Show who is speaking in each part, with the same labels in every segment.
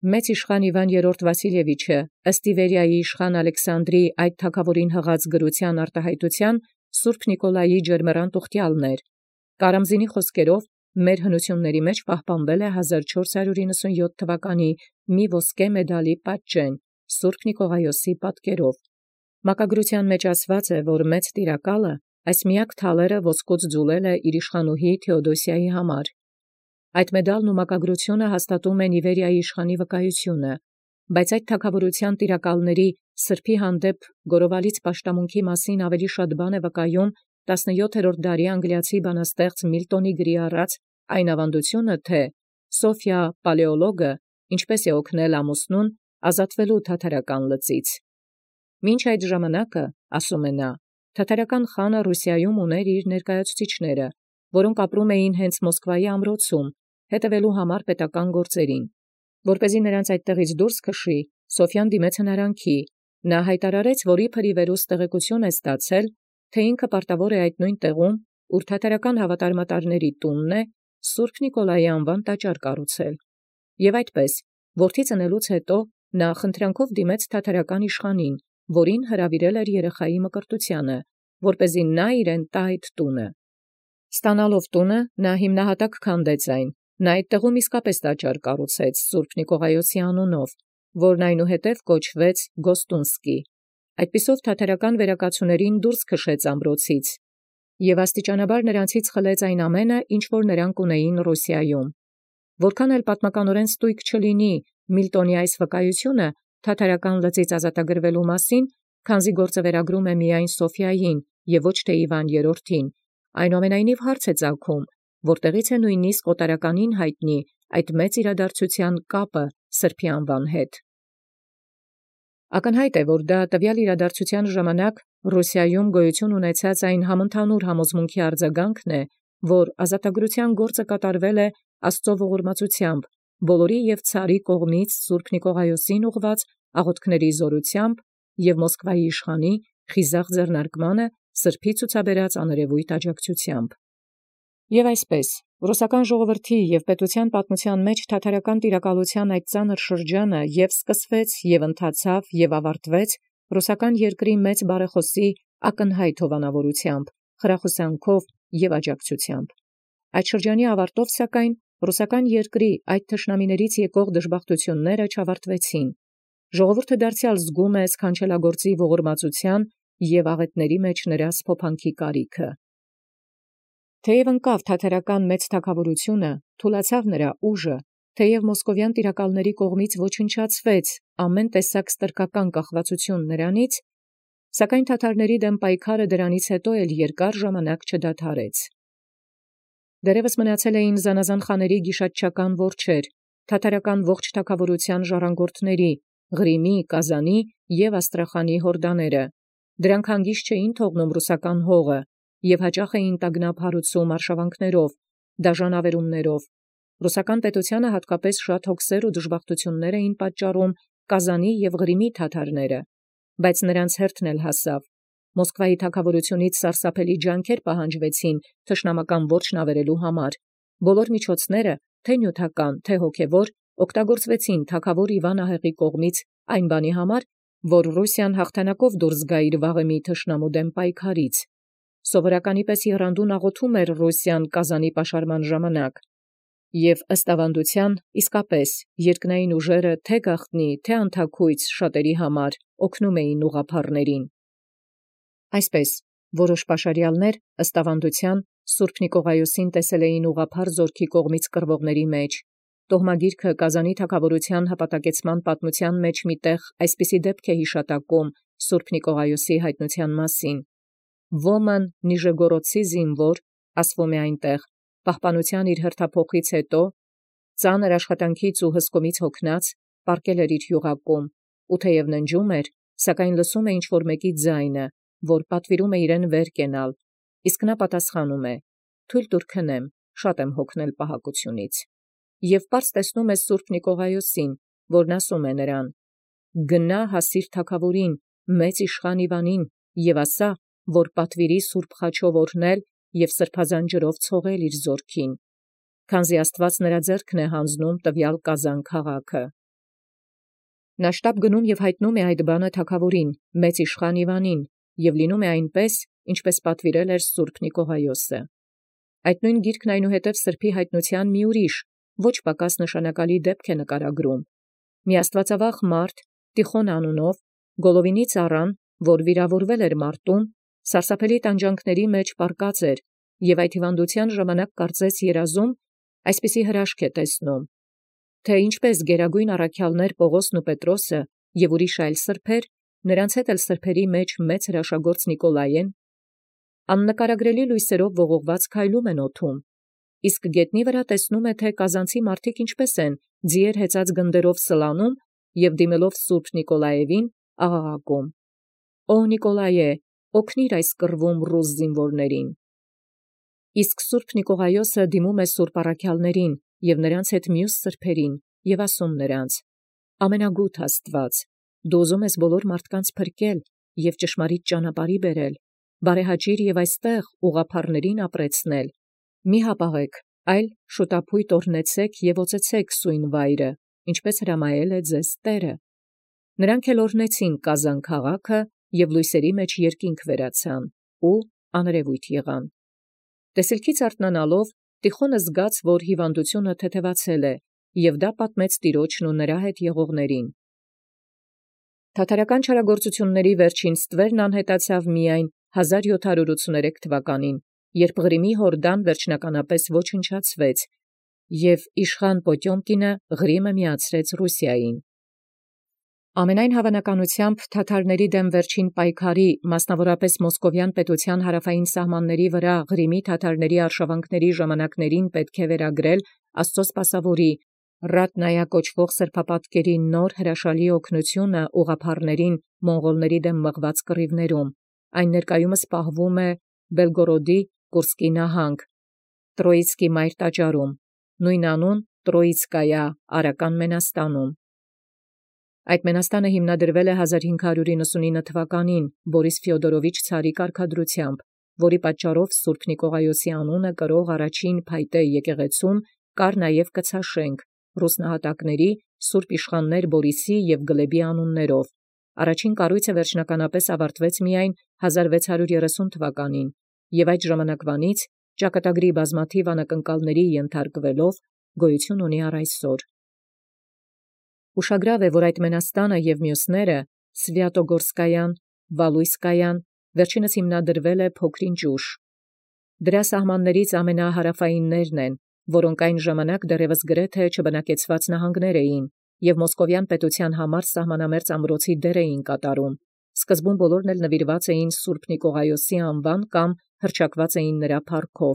Speaker 1: Մեծ իշխան Իվան III Վասիլևիչը ըստ Իվերիայի իշխան Ալեքսանդրի այդ թագաւորին հղած գրության արտահայտութեան Սուրբ Նիկոլայի ջերմեռան տուղտեալն էր։ Կարամզինի խոսքերով մեր հնությունների մեջ պահպանվել է 1497 թվականի մի ոսկե մեդալի պատճեն Սուրբ Նիկողայոսի պատկերով։ Մակագրութեան մեջ ասված է, որ մեծ տիրակալը այս միակ թալերը ոսկուց ձուլել է իր իշխանուհի Թեոդոսիայի համար։ Այդ մեդալն ու մակագրությունը հաստատում են Իվերիայի իշխանի վկայությունը, բայց այդ թագաւորութեան տիրակալների սրբի հանդեպ գորովալից պաշտամունքի մասին ավելի շատ բան է վկայում 17-րդ դարի անգլիացի բանաստեղծ Միլտոնի գրի առած այն ավանդությունը, թե Սոֆիա Պալեոլոգը ինչպես է օգնել ամուսնուն ազատվելու թաթարական լծից։ Մինչ այդ ժամանակը, ասում է նա, թաթարական խանը Ռուսիայում ուներ իր ներկայացուցիչները, որոնք ապրում էին հենց Մոսկվայի ամրոցում, հետևելու համար պետական գործերին։ Որպեսզի նրանց այդտեղից դուրս քշի, Սոֆիան դիմեց հնարանքի։ Նա հայտարարեց, որ իբր ի վերուս տեղեկություն է ստացել, թե ինքը պարտավոր է այդ նույն տեղում, ուր թաթարական հավատարմատարների տունն է, Սուրբ Նիկոլայի անվան տաճար կառուցել։ Եւ այդպես, որդի ծնելուց հետո նա խնդրանքով դիմեց թաթարական իշխանին, որին հրավիրել էր երեխայի մկրտությանը, որպեսզի նա իրեն տա այդ տունը։ Ստանալով տունը, նա հիմնահատակ քանդեց այն։ Նա այդ տեղում իսկապես տաճար կառուցեց Սուրբ Նիկողայոսի անունով, որն այնուհետև կոչվեց Գոստունսկի։ Այդպիսով թաթարական վերակացուներին դուրս քշեց ամրոցից եւ աստիճանաբար նրանցից խլեց այն ամենը, ինչ որ նրանք ունեին Ռուսիայում։ Որքան էլ պատմականորեն ստույգ չլինի Միլտոնի այս վկայությունը թաթարական լծից ազատագրվելու մասին, քանզի գործը վերագրում է միայն Սոֆիային եւ ոչ թե Իվան III-ին, այնուամենայնիվ հարց է ծագում, որտեղից է նույնիսկ օտարականին հայտնի այդ մեծ իրադարձության կապը սրբի անվան հետ։ Ակնհայտ է, որ դա տվյալ իրադարձության ժամանակ Ռուսիայում գոյություն ունեցած այն համընդհանուր համոզմունքի արձագանքն է, որ ազատագրության գործը կատարվել է Աստծո ողորմածությամբ, բոլորի եւ ցարի կողմից Սուրբ Նիկողայոսին ուղված աղոթքների զորությամբ եւ Մոսկվայի իշխանի խիզախ ձեռնարկմանը սրբի ցուցաբերած աներևույթ աջակցությամբ։ Եւ այսպես, ռուսական ժողովրդի եւ պետության պատմության մեջ թաթարական տիրակալության այդ ծանր շրջանը եւ սկսվեց եւ ընթացավ եւ ավարտվեց ռուսական երկրի մեծ բարեխոսի ակնհայտ հովանավորությամբ, խրախուսանքով եւ աջակցությամբ։ Այդ շրջանի ավարտով սակայն ռուսական երկրի այդ թշնամիներից եկող դժբախտությունները չավարտվեցին։ Ժողովուրդը դարձյալ զգում է սքանչելագործի ողորմածության եւ աղետների մեջ նրա սփոփանքի կարիքը։ Թեև ընկավ թաթարական մեծ թագավորությունը, թուլացավ նրա ուժը, թեև մոսկովյան տիրակալների կողմից ոչնչացվեց ամեն տեսակ ստրկական կախվածություն նրանից, սակայն թաթարների դեմ պայքարը դրանից հետո էլ երկար ժամանակ չդադարեց։ Դերևս մնացել էին զանազան խաների գիշատչական որջեր, թաթարական ողջ թագավորության ժառանգորդների, Ղրիմի, Կազանի եւ Աստրախանի հորդաները։ Դրանք հանգիստ չէին թողնում ռուսական հողը եւ հաճախ էին տագնապ հարուցում արշավանքներով, դաժանավերումներով։ Ռուսական պետությանը հատկապես շատ հոգսեր ու դժբախտություններ էին պատճառում Կազանի եւ Ղրիմի թաթարները, բայց նրանց հերթն էլ հասավ։ Մոսկվայի թագավորությունից սարսափելի ջանքեր պահանջվեցին թշնամական որջն ավերելու համար։ Բոլոր միջոցները, թե նյութական, թե հոգևոր, օգտագործվեցին թագավոր Իվան Ահեղի կողմից այն բանի համար, որ Ռուսիան հաղթանակով դուրս գա իր վաղեմի թշնամու դեմ պայքարից։ Սովորականի պես եռանդուն աղոթում էր Ռուսիան Կազանի պաշարման ժամանակ, եւ ըստ ավանդության իսկապես երկնային ուժերը թե գաղտնի, թե անթաքույց շատերի համար օգնում էին ուղղափառներին։ Այսպես, որոշ պաշարյալներ ըստ ավանդության Սուրբ Նիկողայոսին տեսել էին ուղղափառ զորքի կողմից կռվողների մեջ։ Տոհմագիրքը Կազանի թագավորության հպատակեցման պատմության մեջ միտեղ այսպիսի դեպք է հիշատակում Սուրբ Նիկողայոսի հայտնության մասին։ Ոման Նիժեգորոդցի զինվոր, ասվում է այնտեղ, պահպանության իր հերթափոխից հետո, ծանր աշխատանքից ու հսկումից հոգնած, պառկել էր իր յուղակում, ու թեև ննջում էր, սակայն լսում է ինչ-որ մեկի ձայնը, որ պատվիրում է իրեն վեր կենալ, իսկ նա պատասխանում է. «Թույլ տուր քնեմ, շատ եմ հոգնել պահակությունից»։ Եվ պարզ տեսնում է Սուրբ Նիկողայոսին, որն ասում է նրան. «Գնա հասիր թագավորին, մեծ իշխան Իվանին, եւ ասա, որ պատվիրի սուրբ խաչով օրհնել եւ սրբազան ջրով ցողել իր զորքին, քանզի Աստված նրա ձեռքն է հանձնում տվյալ Կազան քաղաքը»։ Նա շտապ գնում եւ հայտնում է այդ բանը թագաւորին, մեծ իշխան Իվանին, եւ լինում է այնպես, ինչպես պատվիրել էր Սուրբ Նիկողայոսը։ Այդ նույն գիրքն այնուհետև սրբի հայտնության մի ուրիշ, ոչ պակաս նշանակալի դեպք է նկարագրում։ Մի աստվածավախ մարդ, Տիխոն անունով, Գոլովինի ծառան, որ վիրավորվել էր մարտում, սարսափելի տանջանքների մեջ պարկած էր, եւ այդ հիվանդության ժամանակ կարծես երազում, այսպիսի հրաշք է տեսնում, թե ինչպես գերագույն առաքյալներ Պողոսն ու Պետրոսը եւ ուրիշ այլ սրբեր, նրանց հետ էլ սրբերի մեջ մեծ հրաշագործ Նիկոլայեն, աննկարագրելի լույսերով ողողված քայլում են օդում, իսկ գետնի վրա տեսնում է, թե կազանցի մարդիկ ինչպես են ձիեր հեծած գնդերով սլանում եւ դիմելով Սուրբ Նիկոլայևին աղաղակում. «Օ Նիկոլայե, օգնիր այս կռվում ռուս զինվորներին»։ Իսկ Սուրբ Նիկողայոսը դիմում է սուրբ առաքյալներին եւ նրանց հետ մյուս սրբերին եւ ասում նրանց. «Ամենագութ Աստված, դու ուզում ես բոլոր մարդկանց փրկել եւ ճշմարիտ ճանապարհի բերել, բարեհաճիր եւ այստեղ ուղղափառներին ապրեցնել։ Մի հապաղեք, այլ շուտապույտ օրհնեցեք եւ օծեցեք սույն վայրը, ինչպես հրամայել է ձեզ Տերը»։ Նրանք էլ օրհնեցին Կազան քաղաքը եւ լույսերի մեջ երկինք վերացան ու աներևույթ եղան։ Տեսիլքից արթնանալով Տիխոնը զգաց, որ հիվանդությունը թեթևացել է, եւ դա պատմեց Տիրոջն ու նրա հետ եղողներին։ Թաթարական չարագործությունների վերջին ստվերն անհետացավ միայն 1783 թվականին, երբ Ղրիմի Հորդան վերջնականապես ոչնչացվեց, եւ իշխան Պոտյոմկինը Ղրիմը միացրեց Ռուսիային։ Ամենայն հավանականությամբ թաթարների դեմ վերջին պայքարի, մասնավորապես Մոսկովյան պետության հարավային սահմանների վրա Ղրիմի թաթարների արշավանքների ժամանակներին պետք է վերագրել Աստծո սպասավորի Ռատնայա կոչվող սրբապատկերի նոր հրաշալի օգնությունը ուղղափառներին մոնղոլների դեմ մղված կռիվներում։ Այն ներկայումս պահվում է Բելգորոդի Կուրսկի նահանգ, Տրոիցկի մայր տաճարում, նույն անուն Տրոիցկայա Արական Մենաստանում։ Այդ մենաստանը հիմնադրվել է 1599 թվականին Բորիս Ֆյոդորովիչ ցարի կարգադրությամբ, որի պատճառով Սուրբ Նիկողայոսի անունը կրող առաջին փայտե եկեղեցում կար նաև կցաշենք ռուս նահատակների Սուրբ իշխաններ Բորիսի եւ Գլեբի անուններով։ Առաջին կառույցը վերջնականապես ավարտվեց միայն 1630 թվականին, եւ այդ ժամանակվանից ճակատագրի բազմաթիվ անակնկալների ենթարկվելով գոյություն ունի առ այսօր։ Ուշագրավ է, որ այդ մենաստանը եւ մյուսները Սվյատոգորսկայան, Վալույսկայան վերջինս հիմնադրվել է փոքրինչ ուշ։ Դրա սահմաններից ամենահարավայիններն են, որոնք այն ժամանակ դեռևս գրեթե չբնակեցված նահանգներ էին եւ Մոսկովյան պետության համար սահմանամերձ ամրոցի դեր էին կատարում։ Սկզբում բոլորն էլ նվիրված էին Սուրբ Նիկողայոսի անվան կամ հռչակված էին նրա փառքով։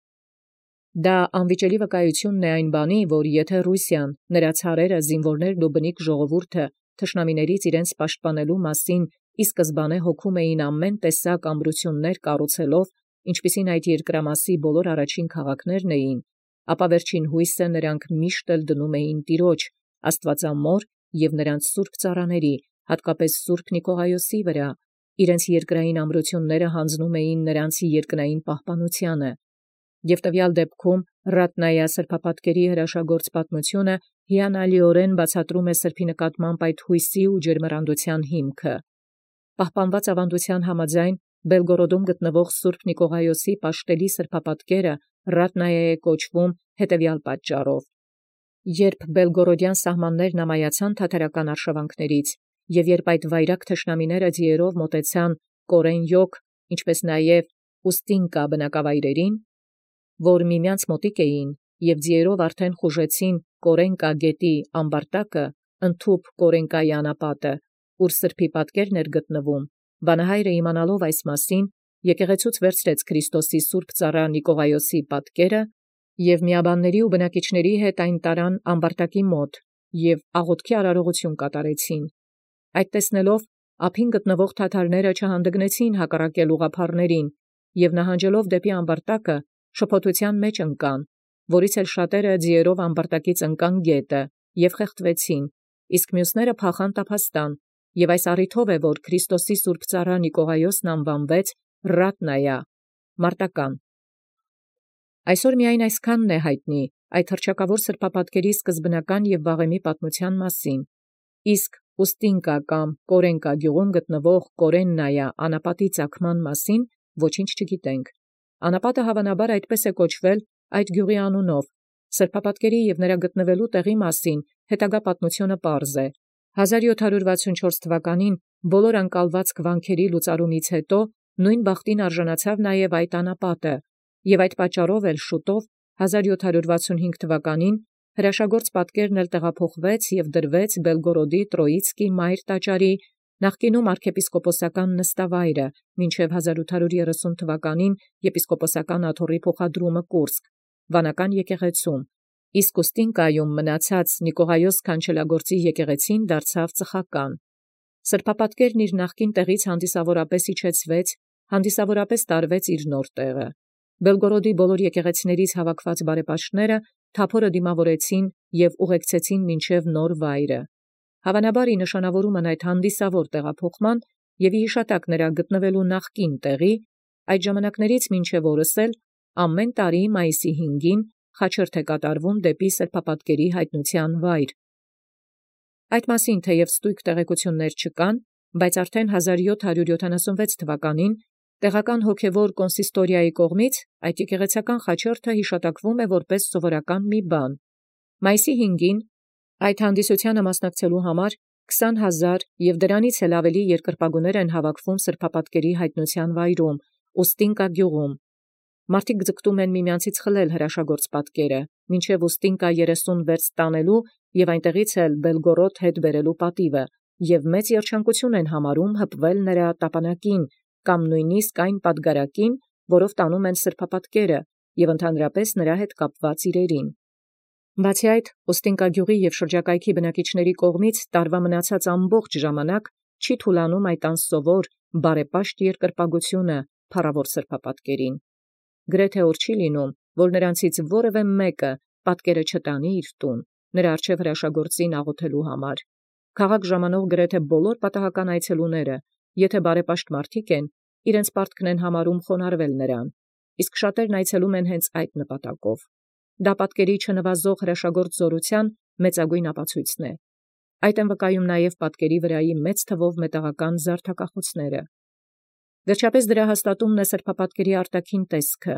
Speaker 1: Դա անվիճելի վկայությունն է այն բանի, որ եթե Ռուսիան, նրա ցարերը, զինվորներն ու բնիկ ժողովուրդը թշնամիներից իրենց պաշտպանելու մասին ի սկզբանե հոգում էին ամեն տեսակ ամրություններ կառուցելով, ինչպիսին այդ երկրամասի բոլոր առաջին քաղաքներն էին, ապա վերջին հույսը նրանք միշտ էլ դնում էին Տիրոջ, Աստվածամոր եւ նրանց սուրբ ծառաների, հատկապես Սուրբ Նիկողայոսի վրա, իրենց երկրային ամրությունները հանձնում էին նրանց երկնային պահպանությանը։ Եւ տվյալ դեպքում Ռատնայա սրբապատկերի հրաշագործ պատմությունը հիանալիորեն բացատրում է սրբի նկատմամբ այդ հույսի ու ջերմեռանդության հիմքը։ Պահպանված ավանդության համաձայն Բելգորոդում գտնվող Սուրբ Նիկողայոսի պաշտելի սրբապատկերը Ռատնայա է կոչվում հետևյալ պատճառով. երբ Բելգորոդյան սահմաններն ամայացան թաթարական արշավանքներից, եւ երբ այդ վայրակ թշնամիները ձիերով մոտեցան Կորեն յոգ, ինչպես նաև Ուստինկա բնակավայրերին, որ միմյանց մոտիկ էին, եւ ձիերով արդեն խուժեցին Կորենկա գետի ամբարտակը, ընդཐուփ Կորենկայի անապատը, ուր սրբի պատկերն էր գտնվում, վանահայրը իմանալով այս մասին, եկեղեցուց վերցրեց Քրիստոսի սուրբ ծառա Նիկողայոսի պատկերը եւ միաբանների ու բնակիչների հետ այն տարան ամբարտակի մոտ եւ աղոթքի արարողություն կատարեցին։ Այդ տեսնելով ափին գտնվող թաթարները չհանդգնեցին հակառակել ուղղափառներին եւ նահանջելով դեպի ամբարտակը շփոթության մեջ ընկան, որից էլ շատերը ձիերով ամբարտակից ընկան գետը եւ խեղդվեցին, իսկ մյուսները փախան տափաստան, եւ այս առիթով է, որ Քրիստոսի սուրբ ծառա Նիկողայոսն անվանվեց Ռատնայա, մարտական։ Այսօր միայն այսքանն է հայտնի այդ հռչակավոր սրբապատկերի սկզբնական եւ վաղեմի պատմության մասին, իսկ Ուստինկա կամ Կորենկա գյուղում գտնվող Կորեննայա անապատի ծագման մասին ոչինչ չգիտենք։ Անապատը հավանաբար այդպես է կոչվել այդ գյուղի անունով։ Սրբապատկերի և նրա գտնվելու տեղի մասին հետագա պատմությունը պարզ է։ 1764 թվականին բոլոր անկալված կվանքերի լուծարումից հետո նույն բախտին արժանացավ նաև այդ անապատը, և այդ պատճառով էլ շուտով 1765 թվականին հրաշագործ պատկերն էլ տեղափոխվեց և դրվեց Բելգորոդի Տրոիցկի մայր տաճարի նախկինում arczepiskoposական նստավայրը, մինչև 1830 թվականին եպիսկոպոսական աթոռի փոխադրումը Կուրսկ, վանական եկեղեցում, իսկ Ուստինկայում մնացած Նիկողայոս քանչելագործի եկեղեցին դարձավ ծխական։ Սրբապատկերն իր նախկին տեղից հանդիսավորապես իջեցվեց, հանդիսավորապես տարվեց իր նոր տեղը։ Բելգորոդի բոլոր եկեղեցիներից հավաքված բարեպաշտները թափորը դիմավորեցին և ուղեկցեցին մինչև նոր վայրը։ Հավանաբար ի նշանավորումն այդ հանդիսավոր տեղափոխման և ի հիշատակ նրա գտնվելու նախկին տեղի, այդ ժամանակներից մինչև օրս էլ ամեն տարի մայիսի 5-ին խաչերթ է կատարվում դեպի սրբապատկերի հայտնության վայր։ Այդ մասին թեև ստույգ տեղեկություններ չկան, բայց արդեն 1776 թվականին տեղական հոգևոր կոնսիստորիայի կողմից այդ եկեղեցական խաչերթը հիշատակվում է որպես սովորական մի բան։ Մայիսի 5-ին այդ հանդիսությանը մասնակցելու համար 20,000 և դրանից էլ ավելի երկրպագուներ են հավաքվում սրբապատկերի հայտնության վայրում, Ուստինկա գյուղում։ Մարդիկ ձգտում են միմյանցից խլել հրաշագործ պատկերը, մինչև Ուստինկա 30 վերստ տանելու և այնտեղից էլ Բելգորոդ հետ բերելու պատիվը, և մեծ երջանկություն են համարում հպվել նրա տապանակին կամ նույնիսկ այն պատգարակին, որով տանում են սրբապատկերը և ընդհանրապես նրա հետ կապված իրերին։ Բացի այդ, Ուստինկա գյուղի և շրջակայքի բնակիչների կողմից տարվա մնացած ամբողջ ժամանակ չի թուլանում այդ անսովոր բարեպաշտ երկրպագությունը փառավոր սրբապատկերին։ Գրեթե օր չի լինում, որ նրանցից որևէ մեկը պատկերը չտանի իր տուն, նրա առջև հրաշագործին աղոթելու համար։ Քաղաք ժամանող գրեթե բոլոր պատահական այցելուները, եթե բարեպաշտ մարդիկ են, իրենց պարտքն են համարում խոնարհվել նրան, իսկ շատերն այցելում են հենց այդ նպատակով։ Դա պատկերի չնվազող հրաշագործ զորության մեծագույն ապացույցն է։ Այդ են վկայում նաև պատկերի վրայի մեծ թվով մետաղական զարդակախոցները։ Վերջապես դրա հաստատումն է սրբապատկերի արտաքին տեսքը։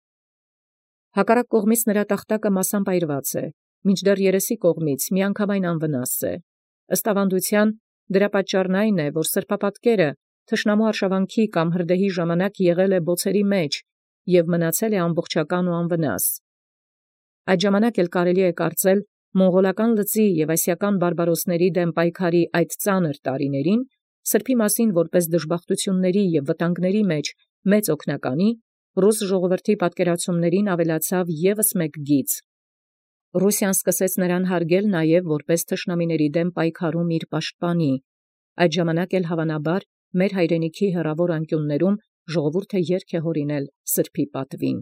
Speaker 1: Հակառակ կողմից նրա տախտակը մասամբ այրված է, մինչդեռ երեսի կողմից միանգամայն անվնաս է։ Ըստ ավանդության, դրա պատճառն այն է, որ սրբապատկերը թշնամու արշավանքի կամ հրդեհի ժամանակ եղել է բոցերի մեջ և մնացել է ամբողջական ու անվնաս։ Այդ ժամանակ էլ կարելի է կարծել մոնղոլական լծի և ասիական բարբարոսների դեմ պայքարի այդ ծանր տարիներին սրբի մասին որպես դժբախտությունների և վտանգների մեջ մեծ օգնականի, ռուս ժողովրդի պատկերացումներին ավելացավ ևս մեկ գիծ։ Ռուսիան սկսեց նրան հարգել նաև որպես թշնամիների դեմ պայքարում իր պաշտպանի։ Այդ ժամանակ էլ հավանաբար մեր հայրենիքի հեռավոր անկյուններում ժողովուրդը երգ է հորինել սրբի պատվին։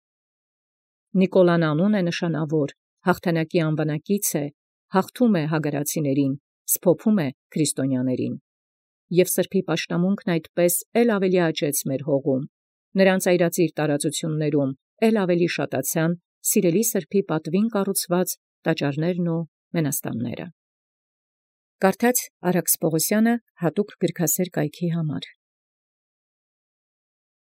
Speaker 1: Նիկոլան անուն է նշանավոր, հաղթանակի անվանակից է, հաղթում է հագարացիներին, սփոփում է քրիստոնյաներին։ Եվ սրբի պաշտամունքն այդպես էլ ավելի աճեց մեր հողում։ Նրանց այրածիր տարածություններում էլ ավելի շատացան սիրելի սրբի պատվին կառուցված տաճարներն ու մենաստանները։ Կարդաց Արաքս Պողոսյանը հատուկ գրքասեր կայքի համար։